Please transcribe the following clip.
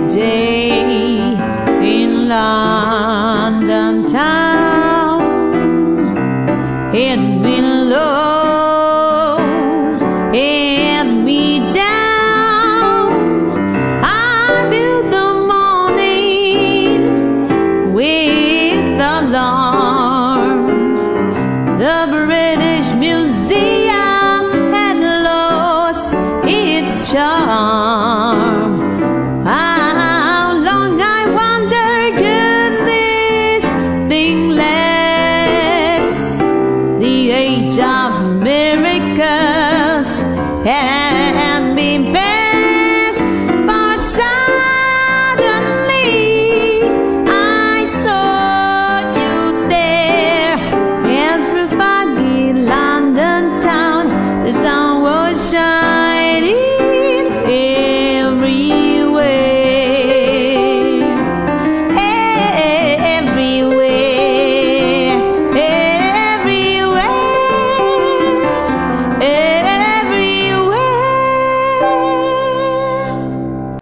day in London town. Hit me low, hit me down. I view the morning with alarm. The British Museum had lost its charm. How long, I wonder, could this thing last? The age of miracles had been past.